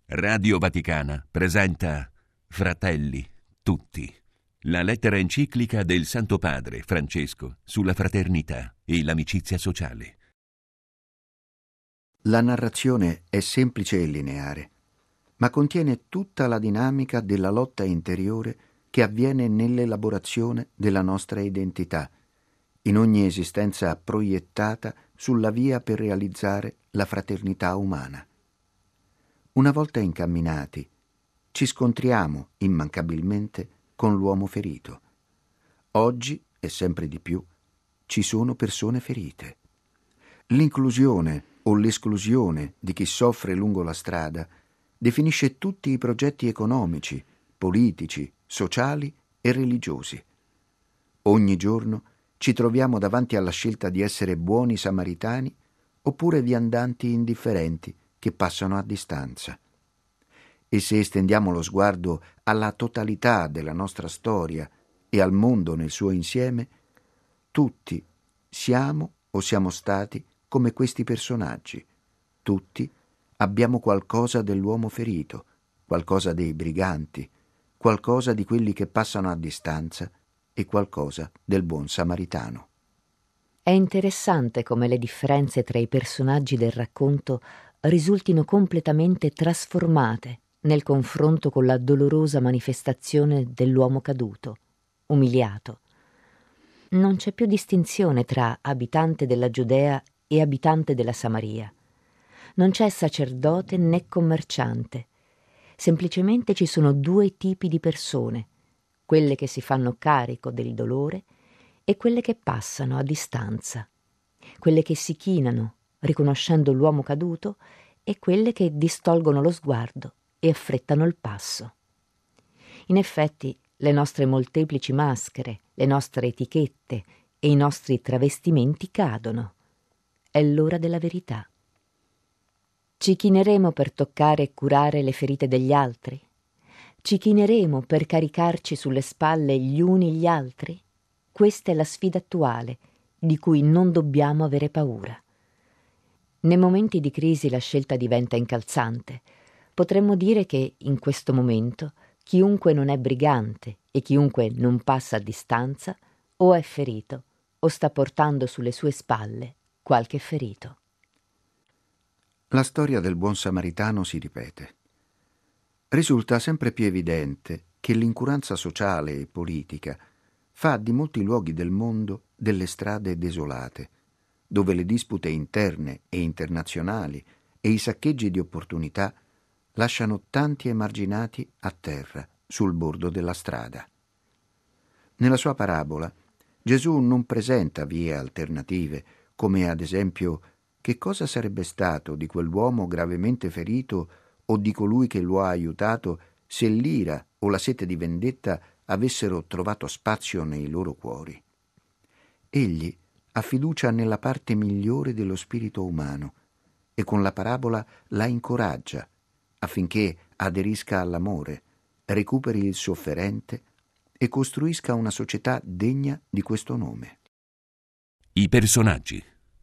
Radio Vaticana presenta Fratelli Tutti, la lettera enciclica del Santo Padre Francesco sulla fraternità e l'amicizia sociale. La narrazione è semplice e lineare, ma contiene tutta la dinamica della lotta interiore che avviene nell'elaborazione della nostra identità, in ogni esistenza proiettata sulla via per realizzare la fraternità umana. Una volta incamminati, ci scontriamo immancabilmente con l'uomo ferito. Oggi, e sempre di più, ci sono persone ferite. L'inclusione o l'esclusione di chi soffre lungo la strada definisce tutti i progetti economici, politici, sociali e religiosi. Ogni giorno ci troviamo davanti alla scelta di essere buoni samaritani oppure viandanti indifferenti che passano a distanza. E se estendiamo lo sguardo alla totalità della nostra storia e al mondo nel suo insieme, tutti siamo o siamo stati come questi personaggi. Tutti abbiamo qualcosa dell'uomo ferito, qualcosa dei briganti, qualcosa di quelli che passano a distanza e qualcosa del buon samaritano. È interessante come le differenze tra i personaggi del racconto risultino completamente trasformate nel confronto con la dolorosa manifestazione dell'uomo caduto, umiliato. Non c'è più distinzione tra abitante della Giudea e abitante della Samaria. Non c'è sacerdote né commerciante. Semplicemente ci sono due tipi di persone, quelle che si fanno carico del dolore e quelle che passano a distanza, quelle che si chinano riconoscendo l'uomo caduto e quelle che distolgono lo sguardo e affrettano il passo. In effetti, le nostre molteplici maschere, le nostre etichette e i nostri travestimenti cadono. È l'ora della verità. Ci chineremo per toccare e curare le ferite degli altri? Ci chineremo per caricarci sulle spalle gli uni gli altri? Questa è la sfida attuale, di cui non dobbiamo avere paura. Nei momenti di crisi la scelta diventa incalzante. Potremmo dire che, in questo momento, chiunque non è brigante e chiunque non passa a distanza o è ferito o sta portando sulle sue spalle qualche ferito. La storia del buon samaritano si ripete. Risulta sempre più evidente che l'incuranza sociale e politica fa di molti luoghi del mondo delle strade desolate, dove le dispute interne e internazionali e i saccheggi di opportunità lasciano tanti emarginati a terra, sul bordo della strada. Nella sua parabola, Gesù non presenta vie alternative, come ad esempio che cosa sarebbe stato di quell'uomo gravemente ferito o di colui che lo ha aiutato se l'ira o la sete di vendetta avessero trovato spazio nei loro cuori. Egli ha fiducia nella parte migliore dello spirito umano e con la parabola la incoraggia affinché aderisca all'amore, recuperi il sofferente e costruisca una società degna di questo nome. I personaggi.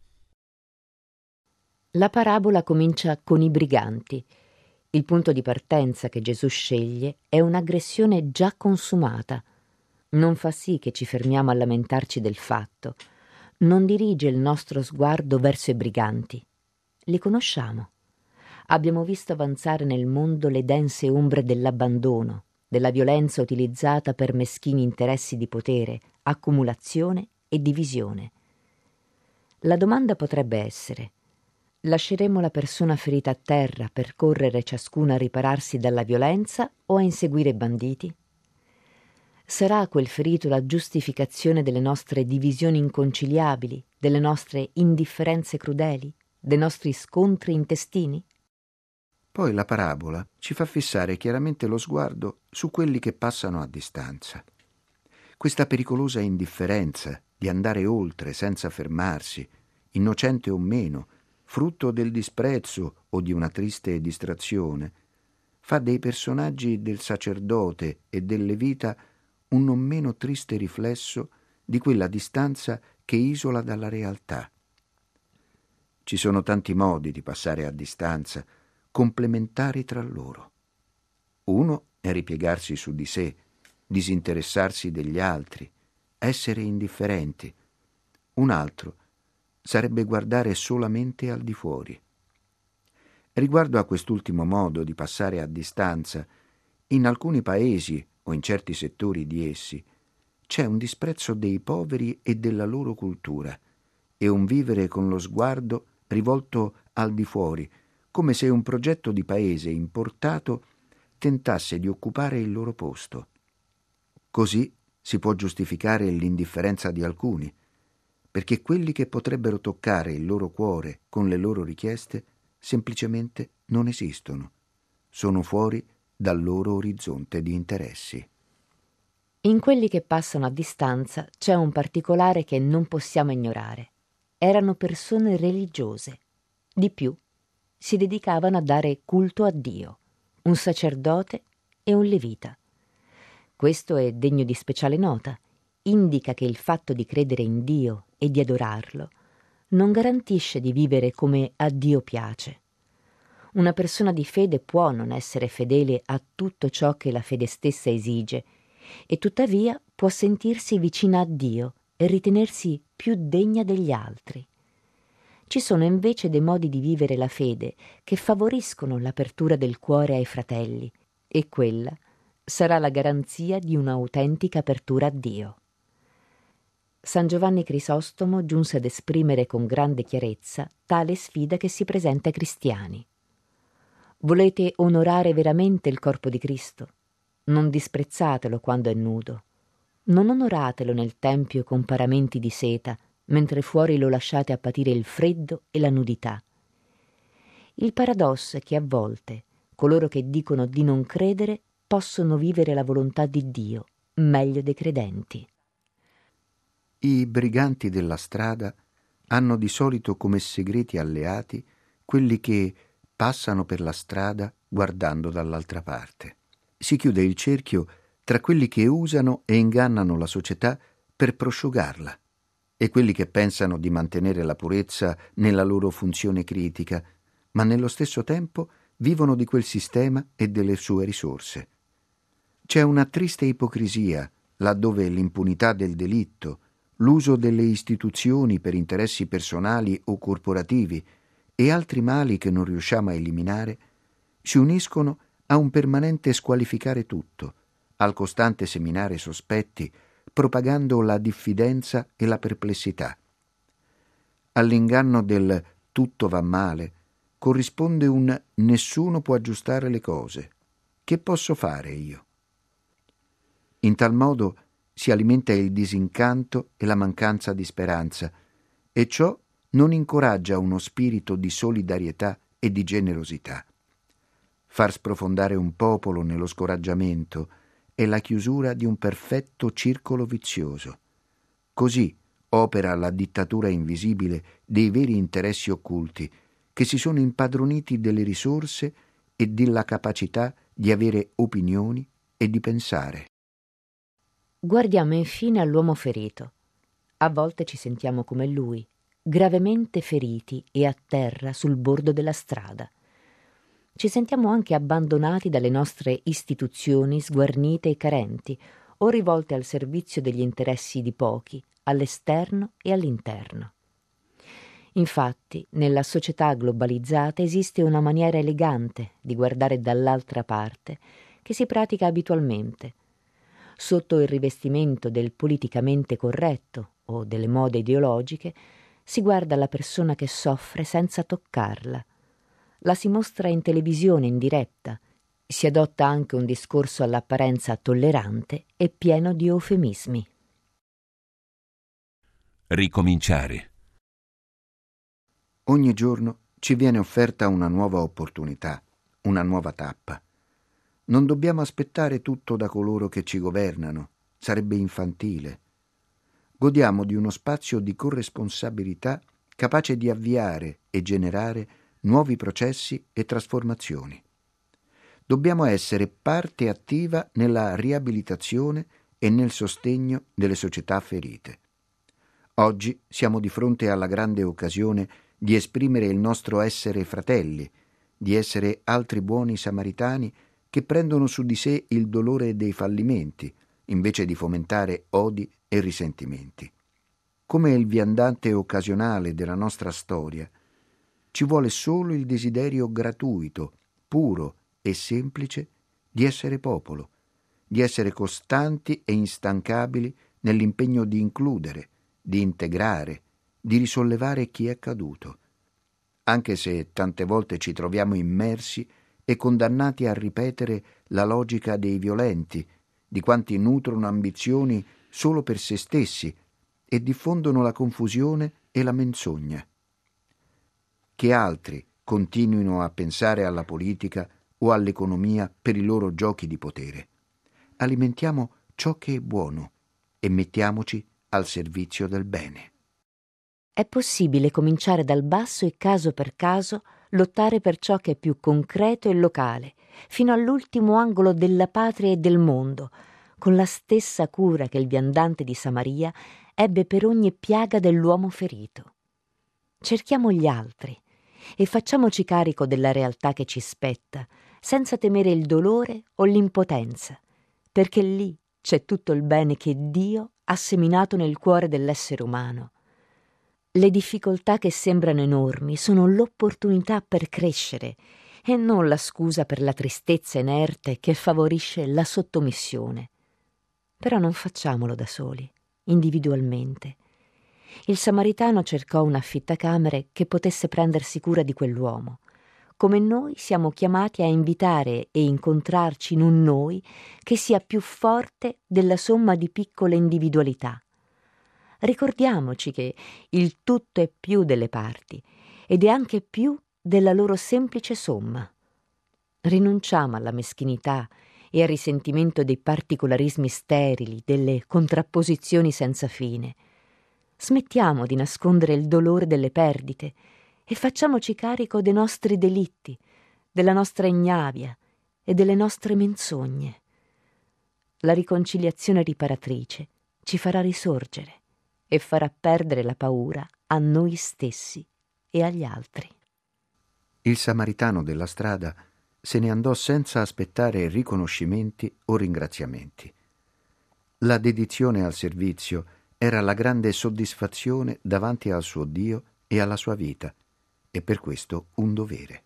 La parabola comincia con i briganti. Il punto di partenza che Gesù sceglie è un'aggressione già consumata. Non fa sì che ci fermiamo a lamentarci del fatto. Non dirige il nostro sguardo verso i briganti. Li conosciamo. Abbiamo visto avanzare nel mondo le dense ombre dell'abbandono, della violenza utilizzata per meschini interessi di potere, accumulazione e divisione. La domanda potrebbe essere: lasceremo la persona ferita a terra per correre ciascuna a ripararsi dalla violenza o a inseguire i banditi? Sarà quel ferito la giustificazione delle nostre divisioni inconciliabili, delle nostre indifferenze crudeli, dei nostri scontri intestini? Poi la parabola ci fa fissare chiaramente lo sguardo su quelli che passano a distanza. Questa pericolosa indifferenza di andare oltre senza fermarsi, innocente o meno, frutto del disprezzo o di una triste distrazione, fa dei personaggi del sacerdote e del levita un non meno triste riflesso di quella distanza che isola dalla realtà. Ci sono tanti modi di passare a distanza, complementari tra loro. Uno è ripiegarsi su di sé, disinteressarsi degli altri, essere indifferenti. Un altro sarebbe guardare solamente al di fuori. Riguardo a quest'ultimo modo di passare a distanza, in alcuni paesi o in certi settori di essi c'è un disprezzo dei poveri e della loro cultura e un vivere con lo sguardo rivolto al di fuori, come se un progetto di paese importato tentasse di occupare il loro posto. Così si può giustificare l'indifferenza di alcuni, perché quelli che potrebbero toccare il loro cuore con le loro richieste semplicemente non esistono, sono fuori dal loro orizzonte di interessi. In quelli che passano a distanza c'è un particolare che non possiamo ignorare. Erano persone religiose. Di più, si dedicavano a dare culto a Dio, un sacerdote e un levita. Questo è degno di speciale nota. Indica che il fatto di credere in Dio e di adorarlo non garantisce di vivere come a Dio piace. Una persona di fede può non essere fedele a tutto ciò che la fede stessa esige, e tuttavia può sentirsi vicina a Dio e ritenersi più degna degli altri. Ci sono invece dei modi di vivere la fede che favoriscono l'apertura del cuore ai fratelli, e quella sarà la garanzia di un'autentica apertura a Dio. San Giovanni Crisostomo giunse ad esprimere con grande chiarezza tale sfida che si presenta ai cristiani. Volete onorare veramente il corpo di Cristo? Non disprezzatelo quando è nudo. Non onoratelo nel tempio con paramenti di seta, mentre fuori lo lasciate a patire il freddo e la nudità. Il paradosso è che a volte coloro che dicono di non credere possono vivere la volontà di Dio meglio dei credenti. I briganti della strada hanno di solito come segreti alleati quelli che passano per la strada guardando dall'altra parte. Si chiude il cerchio tra quelli che usano e ingannano la società per prosciugarla e quelli che pensano di mantenere la purezza nella loro funzione critica, ma nello stesso tempo vivono di quel sistema e delle sue risorse. C'è una triste ipocrisia laddove l'impunità del delitto, l'uso delle istituzioni per interessi personali o corporativi e altri mali che non riusciamo a eliminare si uniscono a un permanente squalificare tutto, al costante seminare sospetti, propagando la diffidenza e la perplessità. All'inganno del tutto va male corrisponde un nessuno può aggiustare le cose. Che posso fare io? In tal modo si alimenta il disincanto e la mancanza di speranza, e ciò non incoraggia uno spirito di solidarietà e di generosità. Far sprofondare un popolo nello scoraggiamento è la chiusura di un perfetto circolo vizioso. Così opera la dittatura invisibile dei veri interessi occulti che si sono impadroniti delle risorse e della capacità di avere opinioni e di pensare. Guardiamo infine all'uomo ferito. A volte ci sentiamo come lui, gravemente feriti e a terra sul bordo della strada. Ci sentiamo anche abbandonati dalle nostre istituzioni sguarnite e carenti, o rivolte al servizio degli interessi di pochi, all'esterno e all'interno. Infatti, nella società globalizzata esiste una maniera elegante di guardare dall'altra parte che si pratica abitualmente. Sotto il rivestimento del politicamente corretto o delle mode ideologiche si guarda la persona che soffre senza toccarla. La si mostra in televisione in diretta, si adotta anche un discorso all'apparenza tollerante e pieno di eufemismi. Ricominciare. Ogni giorno ci viene offerta una nuova opportunità, una nuova tappa. Non dobbiamo aspettare tutto da coloro che ci governano, sarebbe infantile. Godiamo di uno spazio di corresponsabilità capace di avviare e generare nuovi processi e trasformazioni. Dobbiamo essere parte attiva nella riabilitazione e nel sostegno delle società ferite. Oggi siamo di fronte alla grande occasione di esprimere il nostro essere fratelli di essere altri buoni samaritani che prendono su di sé il dolore dei fallimenti, invece di fomentare odi e risentimenti. Come il viandante occasionale della nostra storia, ci vuole solo il desiderio gratuito, puro e semplice di essere popolo, di essere costanti e instancabili nell'impegno di includere, di integrare, di risollevare chi è caduto, anche se tante volte ci troviamo immersi e condannati a ripetere la logica dei violenti, di quanti nutrono ambizioni solo per se stessi e diffondono la confusione e la menzogna. Che altri continuino a pensare alla politica o all'economia per i loro giochi di potere. Alimentiamo ciò che è buono e mettiamoci al servizio del bene. È possibile cominciare dal basso e caso per caso lottare per ciò che è più concreto e locale, fino all'ultimo angolo della patria e del mondo, con la stessa cura che il viandante di Samaria ebbe per ogni piaga dell'uomo ferito. Cerchiamo gli altri e facciamoci carico della realtà che ci spetta, senza temere il dolore o l'impotenza, perché lì c'è tutto il bene che Dio ha seminato nel cuore dell'essere umano. Le difficoltà che sembrano enormi sono l'opportunità per crescere e non la scusa per la tristezza inerte che favorisce la sottomissione. Però non facciamolo da soli, individualmente. Il samaritano cercò un affittacamere che potesse prendersi cura di quell'uomo. Come noi siamo chiamati a invitare e incontrarci in un noi che sia più forte della somma di piccole individualità. Ricordiamoci che il tutto è più delle parti ed è anche più della loro semplice somma. Rinunciamo alla meschinità e al risentimento dei particolarismi sterili, delle contrapposizioni senza fine. Smettiamo di nascondere il dolore delle perdite e facciamoci carico dei nostri delitti, della nostra ignavia e delle nostre menzogne. La riconciliazione riparatrice ci farà risorgere e farà perdere la paura a noi stessi e agli altri. Il samaritano della strada se ne andò senza aspettare riconoscimenti o ringraziamenti. La dedizione al servizio era la grande soddisfazione davanti al suo Dio e alla sua vita, e per questo un dovere.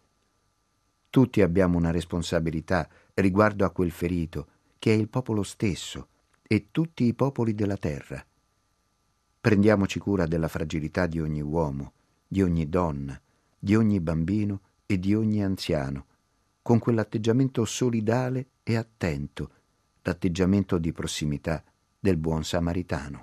Tutti abbiamo una responsabilità riguardo a quel ferito, che è il popolo stesso e tutti i popoli della terra. Prendiamoci cura della fragilità di ogni uomo, di ogni donna, di ogni bambino e di ogni anziano, con quell'atteggiamento solidale e attento, l'atteggiamento di prossimità del buon samaritano.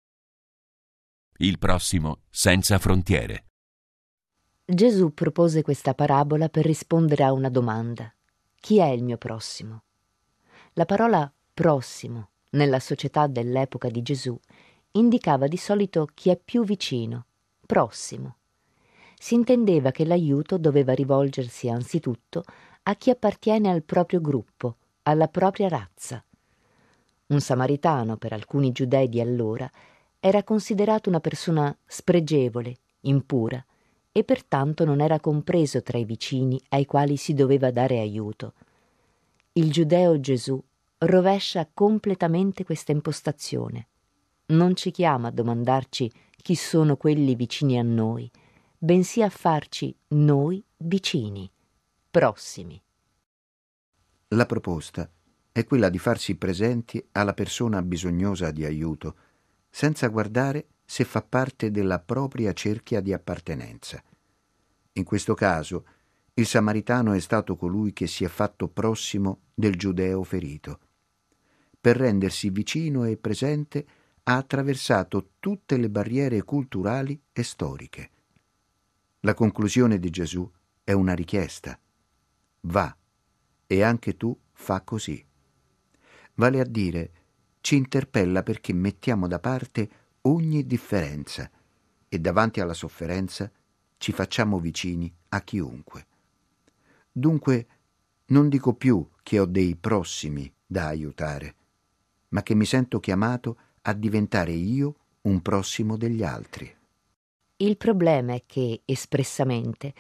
Il prossimo senza frontiere. Gesù propose questa parabola per rispondere a una domanda: chi è il mio prossimo? La parola prossimo nella società dell'epoca di Gesù indicava di solito chi è più vicino, prossimo. Si intendeva che l'aiuto doveva rivolgersi anzitutto a chi appartiene al proprio gruppo, alla propria razza. Un samaritano, per alcuni giudei di allora, era considerato una persona spregevole, impura, e pertanto non era compreso tra i vicini ai quali si doveva dare aiuto. Il giudeo Gesù rovescia completamente questa impostazione. Non ci chiama a domandarci chi sono quelli vicini a noi, bensì a farci noi vicini, prossimi. La proposta è quella di farsi presenti alla persona bisognosa di aiuto, senza guardare se fa parte della propria cerchia di appartenenza. In questo caso, il samaritano è stato colui che si è fatto prossimo del giudeo ferito. Per rendersi vicino e presente, ha attraversato tutte le barriere culturali e storiche. La conclusione di Gesù è una richiesta. Va, e anche tu fa così. Vale a dire, ci interpella perché mettiamo da parte ogni differenza e davanti alla sofferenza ci facciamo vicini a chiunque. Dunque, non dico più che ho dei prossimi da aiutare, ma che mi sento chiamato a diventare io un prossimo degli altri. Il problema è che, espressamente,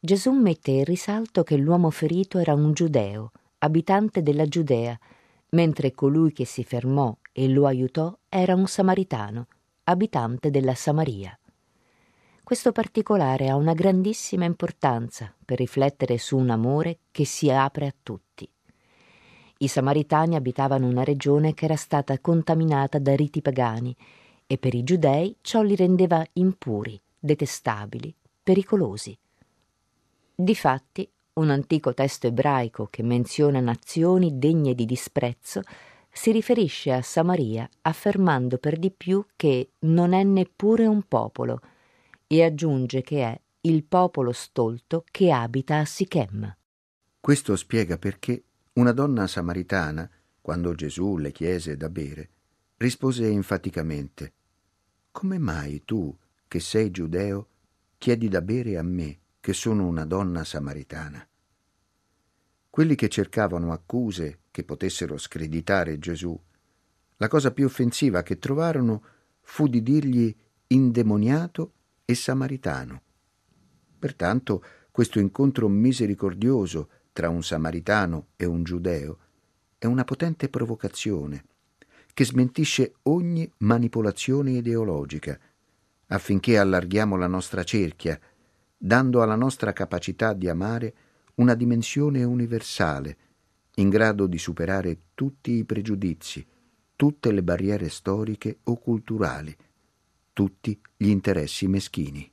Gesù mette in risalto che l'uomo ferito era un giudeo, abitante della Giudea, mentre colui che si fermò e lo aiutò era un samaritano, abitante della Samaria. Questo particolare ha una grandissima importanza per riflettere su un amore che si apre a tutti. I samaritani abitavano una regione che era stata contaminata da riti pagani e per i giudei ciò li rendeva impuri, detestabili, pericolosi. Difatti, un antico testo ebraico che menziona nazioni degne di disprezzo si riferisce a Samaria affermando per di più che non è neppure un popolo e aggiunge che è il popolo stolto che abita a Sichem. Questo spiega perché una donna samaritana, quando Gesù le chiese da bere, rispose enfaticamente: «Come mai tu, che sei giudeo, chiedi da bere a me, che sono una donna samaritana?» Quelli che cercavano accuse che potessero screditare Gesù, la cosa più offensiva che trovarono fu di dirgli indemoniato e samaritano. Pertanto questo incontro misericordioso tra un samaritano e un giudeo è una potente provocazione che smentisce ogni manipolazione ideologica, affinché allarghiamo la nostra cerchia, dando alla nostra capacità di amare una dimensione universale, in grado di superare tutti i pregiudizi, tutte le barriere storiche o culturali, tutti gli interessi meschini.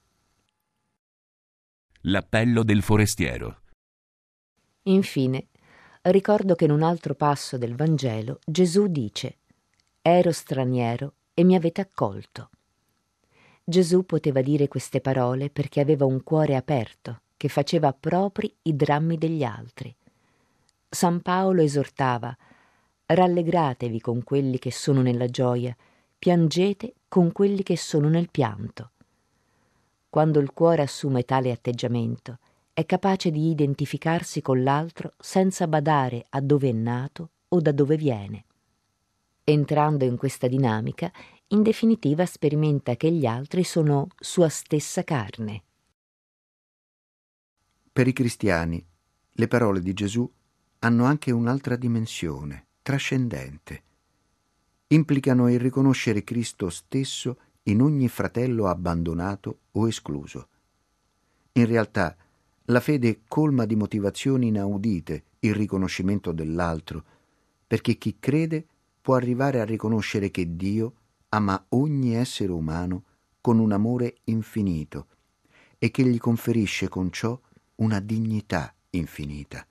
L'appello del forestiero. Infine, ricordo che in un altro passo del Vangelo Gesù dice: «Ero straniero e mi avete accolto». Gesù poteva dire queste parole perché aveva un cuore aperto, che faceva propri i drammi degli altri. San Paolo esortava: «Rallegratevi con quelli che sono nella gioia, piangete con quelli che sono nel pianto». Quando il cuore assume tale atteggiamento, è capace di identificarsi con l'altro senza badare a dove è nato o da dove viene. Entrando in questa dinamica, in definitiva sperimenta che gli altri sono sua stessa carne. Per i cristiani, le parole di Gesù hanno anche un'altra dimensione, trascendente. Implicano il riconoscere Cristo stesso in ogni fratello abbandonato o escluso. In realtà, la fede colma di motivazioni inaudite il riconoscimento dell'altro, perché chi crede può arrivare a riconoscere che Dio ama ogni essere umano con un amore infinito e che gli conferisce con ciò una dignità infinita.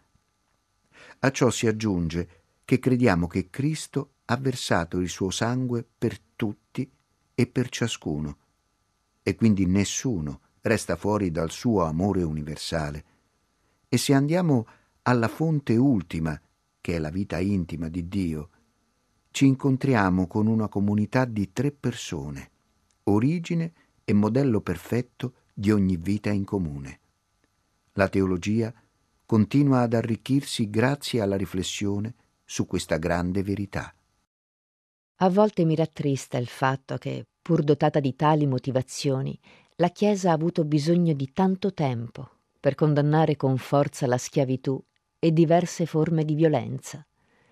A ciò si aggiunge che crediamo che Cristo ha versato il suo sangue per tutti e per ciascuno, e quindi nessuno resta fuori dal suo amore universale. E se andiamo alla fonte ultima, che è la vita intima di Dio, ci incontriamo con una comunità di 3 persone, origine e modello perfetto di ogni vita in comune. La teologia continua ad arricchirsi grazie alla riflessione su questa grande verità. A volte mi rattrista il fatto che, pur dotata di tali motivazioni, la Chiesa ha avuto bisogno di tanto tempo per condannare con forza la schiavitù e diverse forme di violenza.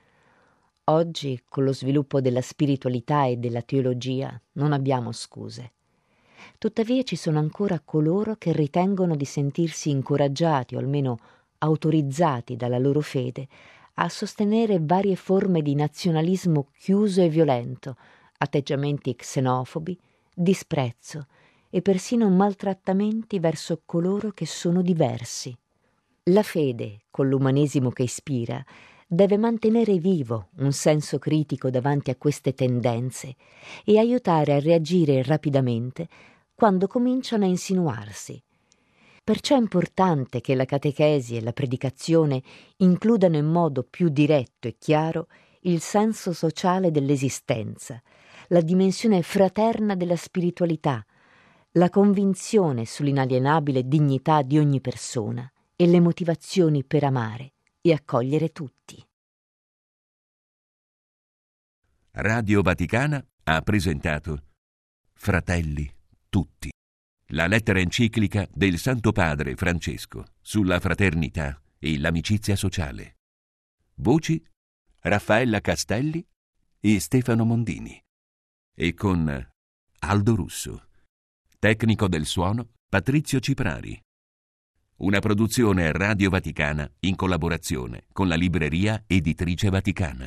Oggi, con lo sviluppo della spiritualità e della teologia, non abbiamo scuse. Tuttavia ci sono ancora coloro che ritengono di sentirsi incoraggiati o almeno autorizzati dalla loro fede a sostenere varie forme di nazionalismo chiuso e violento, atteggiamenti xenofobi, disprezzo e persino maltrattamenti verso coloro che sono diversi. La fede, con l'umanesimo che ispira, deve mantenere vivo un senso critico davanti a queste tendenze e aiutare a reagire rapidamente quando cominciano a insinuarsi. Perciò è importante che la catechesi e la predicazione includano in modo più diretto e chiaro il senso sociale dell'esistenza, la dimensione fraterna della spiritualità, la convinzione sull'inalienabile dignità di ogni persona e le motivazioni per amare e accogliere tutti. Radio Vaticana ha presentato Fratelli tutti, La lettera enciclica del Santo Padre Francesco sulla fraternità e l'amicizia sociale. Voci: Raffaella Castelli e Stefano Mondini. E con Aldo Russo. Tecnico del suono Patrizio Ciprari. Una produzione Radio Vaticana in collaborazione con la Libreria Editrice Vaticana.